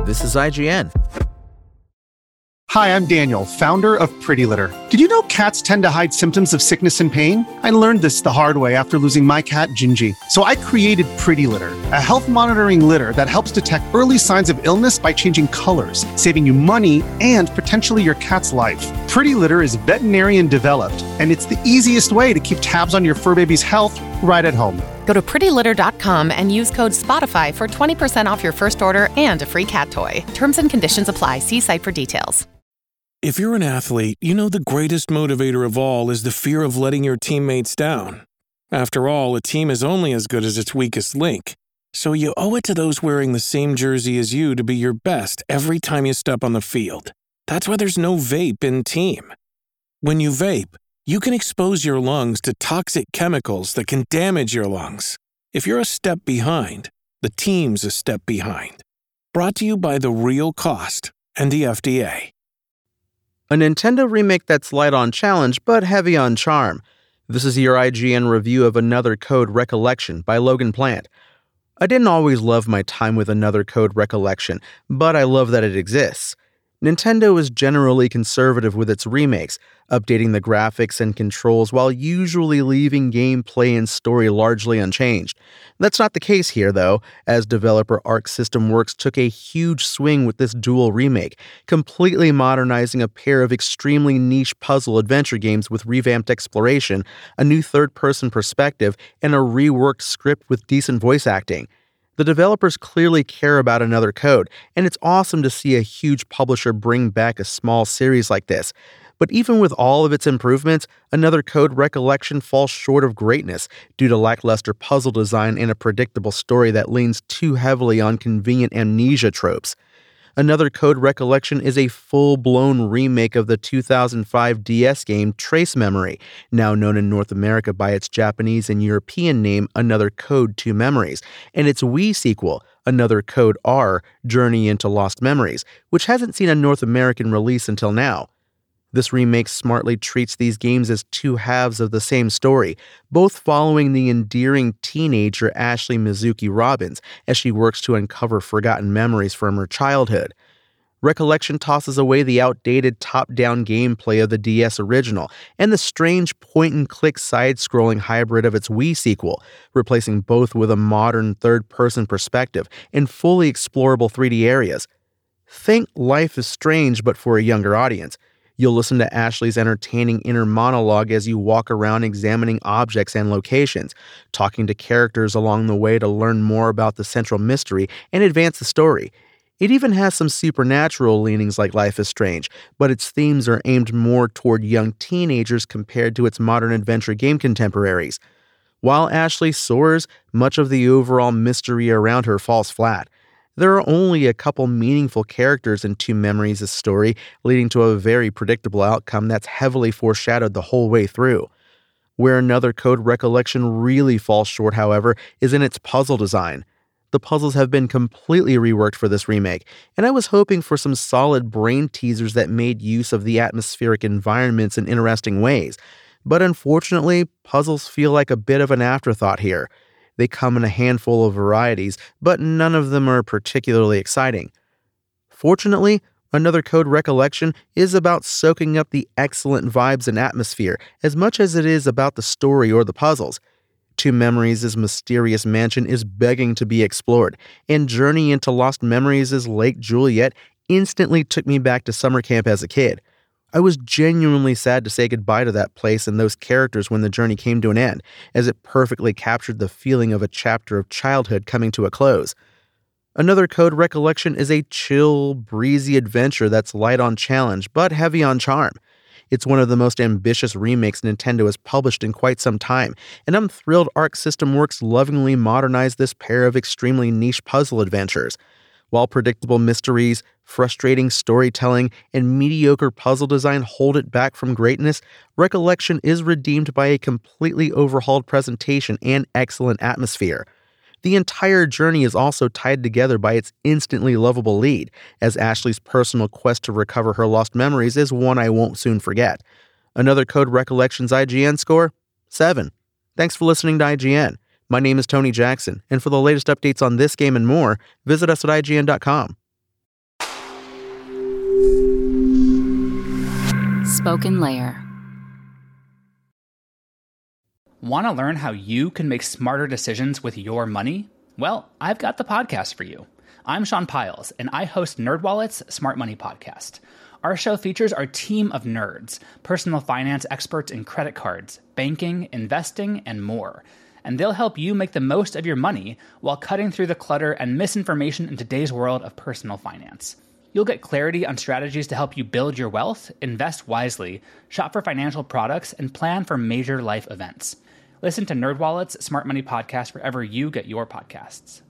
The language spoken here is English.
This is IGN. Hi, I'm Daniel, founder of Pretty Litter. Did you know cats tend to hide symptoms of sickness and pain? I learned this the hard way after losing my cat, Gingy. So I created Pretty Litter, a health monitoring litter that helps detect early signs of illness by changing colors, saving you money and potentially your cat's life. Pretty Litter is veterinarian developed, and it's the easiest way to keep tabs on your fur baby's health right at home. Go to prettylitter.com and use code SPOTIFY for 20% off your first order and a free cat toy. Terms and conditions apply. See site for details. If you're an athlete, you know the greatest motivator of all is the fear of letting your teammates down. After all, a team is only as good as its weakest link. So you owe it to those wearing the same jersey as you to be your best every time you step on the field. That's why there's no vape in team. When you vape, you can expose your lungs to toxic chemicals that can damage your lungs. If you're a step behind, the team's a step behind. Brought to you by The Real Cost and the FDA. A Nintendo remake that's light on challenge but heavy on charm. This is your IGN review of Another Code Recollection by Logan Plant. I didn't always love my time with Another Code Recollection, but I love that it exists. Nintendo is generally conservative with its remakes, updating the graphics and controls while usually leaving gameplay and story largely unchanged. That's not the case here, though, as developer Arc System Works took a huge swing with this dual remake, completely modernizing a pair of extremely niche puzzle adventure games with revamped exploration, a new third-person perspective, and a reworked script with decent voice acting. The developers clearly care about Another Code, and it's awesome to see a huge publisher bring back a small series like this. But even with all of its improvements, Another Code Recollection falls short of greatness due to lackluster puzzle design and a predictable story that leans too heavily on convenient amnesia tropes. Another Code Recollection is a full-blown remake of the 2005 DS game Trace Memory, now known in North America by its Japanese and European name Another Code 2 Memories, and its Wii sequel, Another Code R Journey into Lost Memories, which hasn't seen a North American release until now. This remake smartly treats these games as two halves of the same story, both following the endearing teenager Ashley Mizuki Robbins as she works to uncover forgotten memories from her childhood. Recollection tosses away the outdated top-down gameplay of the DS original and the strange point-and-click side-scrolling hybrid of its Wii sequel, replacing both with a modern third-person perspective and fully explorable 3D areas. Think Life is Strange but for a younger audience. You'll listen to Ashley's entertaining inner monologue as you walk around examining objects and locations, talking to characters along the way to learn more about the central mystery and advance the story. It even has some supernatural leanings like Life is Strange, but its themes are aimed more toward young teenagers compared to its modern adventure game contemporaries. While Ashley soars, much of the overall mystery around her falls flat. There are only a couple meaningful characters in 2 Memories' story, leading to a very predictable outcome that's heavily foreshadowed the whole way through. Where Another Code Recollection really falls short, however, is in its puzzle design. The puzzles have been completely reworked for this remake, and I was hoping for some solid brain teasers that made use of the atmospheric environments in interesting ways. But unfortunately, puzzles feel like a bit of an afterthought here. They come in a handful of varieties, but none of them are particularly exciting. Fortunately, Another Code Recollection is about soaking up the excellent vibes and atmosphere as much as it is about the story or the puzzles. 2 Memories' mysterious mansion is begging to be explored, and Journey into Lost Memories' Lake Juliet instantly took me back to summer camp as a kid. I was genuinely sad to say goodbye to that place and those characters when the journey came to an end, as it perfectly captured the feeling of a chapter of childhood coming to a close. Another Code Recollection is a chill, breezy adventure that's light on challenge, but heavy on charm. It's one of the most ambitious remakes Nintendo has published in quite some time, and I'm thrilled Arc System Works lovingly modernized this pair of extremely niche puzzle adventures. While predictable mysteries, frustrating storytelling, and mediocre puzzle design hold it back from greatness, Recollection is redeemed by a completely overhauled presentation and excellent atmosphere. The entire journey is also tied together by its instantly lovable lead, as Ashley's personal quest to recover her lost memories is one I won't soon forget. Another Code Recollection's IGN score? 7. Thanks for listening to IGN. My name is Tony Jackson, and for the latest updates on this game and more, visit us at IGN.com. SpokenLayer. Want to learn how you can make smarter decisions with your money? Well, I've got the podcast for you. I'm Sean Piles, and I host NerdWallet's Smart Money Podcast. Our show features our team of nerds, personal finance experts in credit cards, banking, investing, and more. And they'll help you make the most of your money while cutting through the clutter and misinformation in today's world of personal finance. You'll get clarity on strategies to help you build your wealth, invest wisely, shop for financial products, and plan for major life events. Listen to NerdWallet's Smart Money Podcast wherever you get your podcasts.